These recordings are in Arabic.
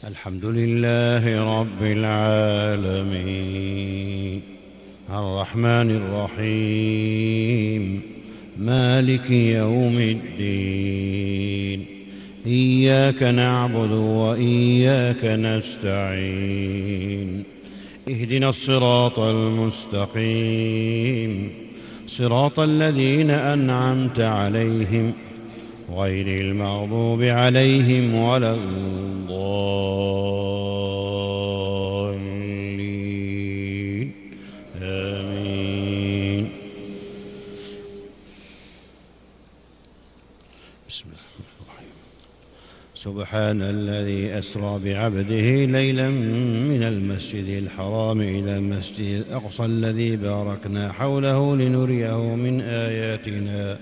الحمد لله رب العالمين الرحمن الرحيم مالك يوم الدين إياك نعبد وإياك نستعين اهدنا الصراط المستقيم صراط الذين أنعمت عليهم غير المغضوب عليهم ولا الضالين آمين. بسم الله الرحمن الرحيم. سبحان الذي أسرى بعبده ليلا من المسجد الحرام إلى المسجد الأقصى الذي باركنا حوله لنريه من آياتنا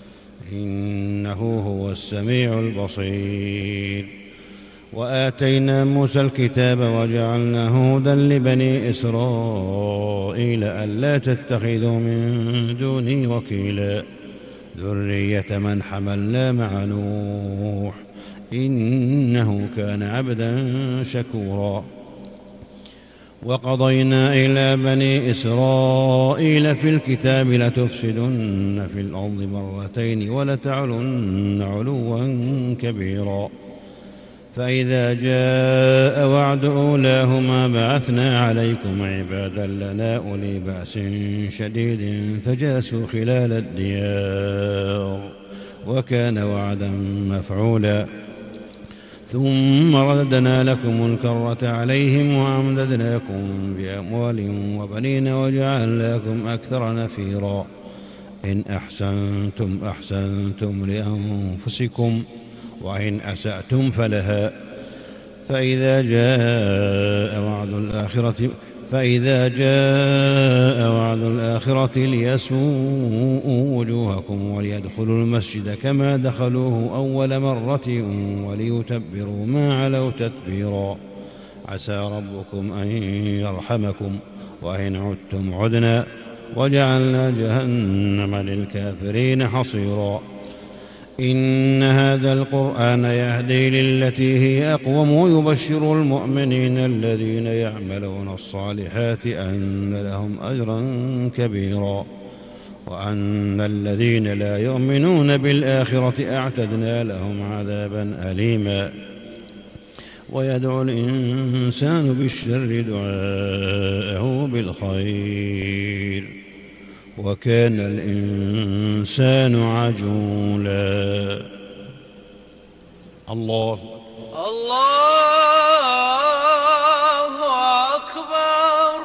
إنه هو السميع البصير. وآتينا موسى الكتاب وجعلناه هدى لبني إسرائيل ألا تتخذوا من دوني وكيلا ذرية من حملنا مع نوح إنه كان عبدا شكورا. وقضينا إلى بني إسرائيل في الكتاب لتفسدن في الأرض مرتين ولتعلن علوا كبيرا فإذا جاء وعد أولاهما بعثنا عليكم عبادا لنا أولي بأس شديد فجاسوا خلال الديار وكان وعدا مفعولا. ثم رددنا لكم الكرة عليهم وأمددناكم بأموال وبنين وجعلناكم أكثر نفيرا. إن أحسنتم أحسنتم لأنفسكم وإن أسأتم فلها فإذا جاء وعد الآخرة ليسوءوا وجوهكم وليدخلوا المسجد كما دخلوه أول مرة وليتبروا ما علوا تتبيرا. عسى ربكم أن يرحمكم وإن عدتم عدنا وجعلنا جهنم للكافرين حصيرا. إن هذا القرآن يهدي للتي هي أقوم ويبشر المؤمنين الذين يعملون الصالحات أن لهم أجرا كبيرا وأن الذين لا يؤمنون بالآخرة أعتدنا لهم عذابا أليما. ويدعو الإنسان بالشر دعاءه بالخير وكان الإنسان عجولا. الله أكبر.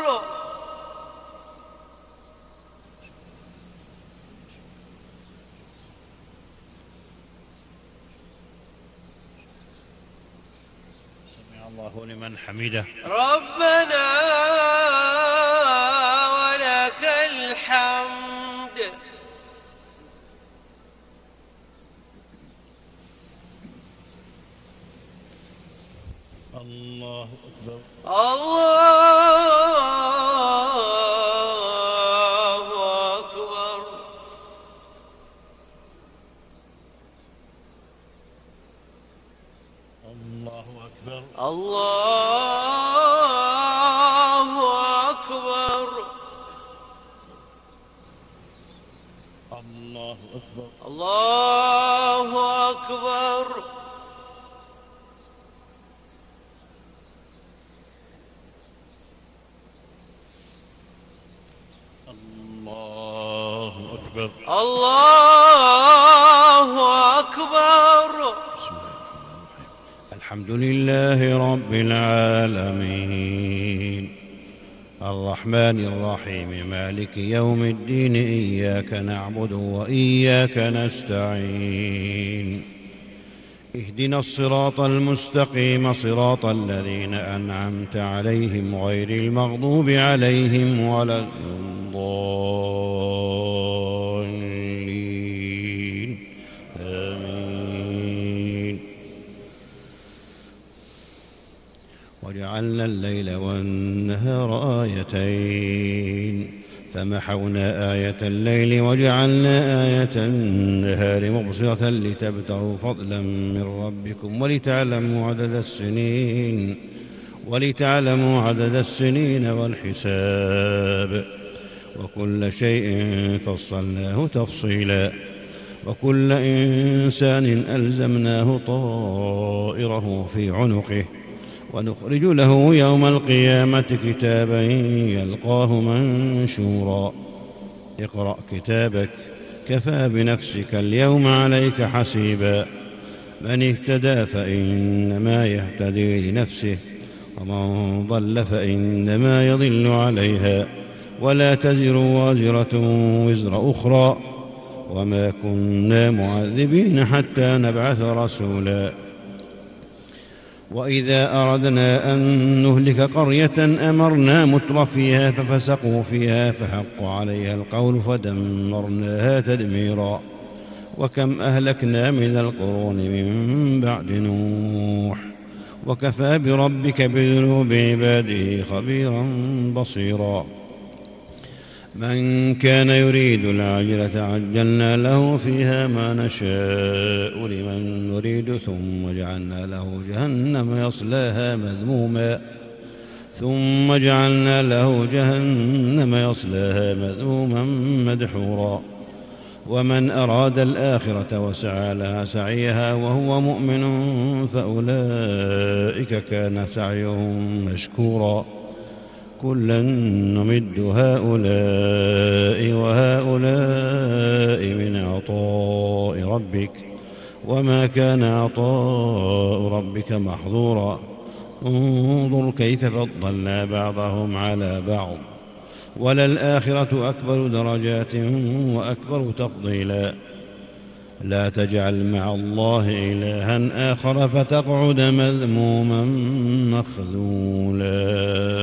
سمع الله لمن حمده ربنا ولك الحمد. الله أكبر. الله أكبر. الله أكبر. الله أكبر. الله أكبر. الله أكبر. الله أكبر. الله أكبر. بسم الله الرحمن الرحيم. الحمد لله رب العالمين الرحمن الرحيم مالك يوم الدين إياك نعبد وإياك نستعين اهدنا الصراط المستقيم صراط الذين أنعمت عليهم غير المغضوب عليهم ولا الضالين آمين. وجعلنا الليل والنهار آيتين فمحونا آية الليل وجعلنا آية النهار مبصرة لتبتغوا فضلا من ربكم ولتعلموا عدد السنين والحساب، وكل شيء فصلناه تفصيلا، وكل إنسان ألزمناه طائره في عنقه، ونخرج له يوم القيامة كتابا يلقاه منشورا. اقرأ كتابك كفى بنفسك اليوم عليك حسيبا. من اهتدى فإنما يهتدي لنفسه، ومن ضل فإنما يضل عليها، ولا تزر وازرة وزر أخرى، وما كنا معذبين حتى نبعث رسولا. وإذا أردنا أن نهلك قرية أمرنا مترفيها ففسقوا فيها فحق عليها القول فدمرناها تدميرا. وكم أهلكنا من القرون من بعد نوح، وكفى بربك بذنوب عباده خبيرا بصيرا. من كان يريد العاجلة عجلنا له فيها ما نشاء لمن نريد ثم جعلنا له جهنم يصلاها مذموما مدحورا. ومن أراد الآخرة وسعى لها سعيها وهو مؤمن فأولئك كان سعيهم مشكورا. كلا نمد هؤلاء وهؤلاء من عطاء ربك، وما كان عطاء ربك محظورا. انظر كيف فضلنا بعضهم على بعض، وللآخرة أكبر درجات وأكبر تفضيلا. لا تجعل مع الله إلها آخر فتقعد مذموما مخذولا.